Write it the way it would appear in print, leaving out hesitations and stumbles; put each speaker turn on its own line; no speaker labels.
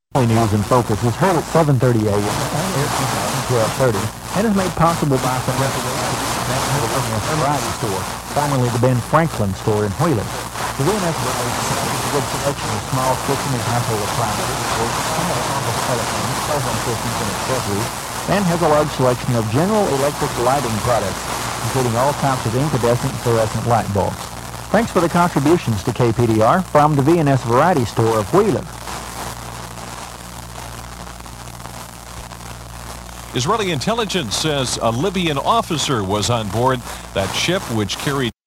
News in Focus is heard at 7:30 a.m. and 12:30, and is made possible by some representatives of the Variety Store, formerly the Ben Franklin Store in Wheeling. The VNS Variety Store is a good selection of small kitchen and household appliances, telephones, telephone systems, and accessories, and has a large selection of General Electric lighting products, including all types of incandescent and fluorescent light bulbs. Thanks for the contributions to KPDR from the VNS Variety Store of Wheeling.
Israeli intelligence says a Libyan officer was on board that ship which carried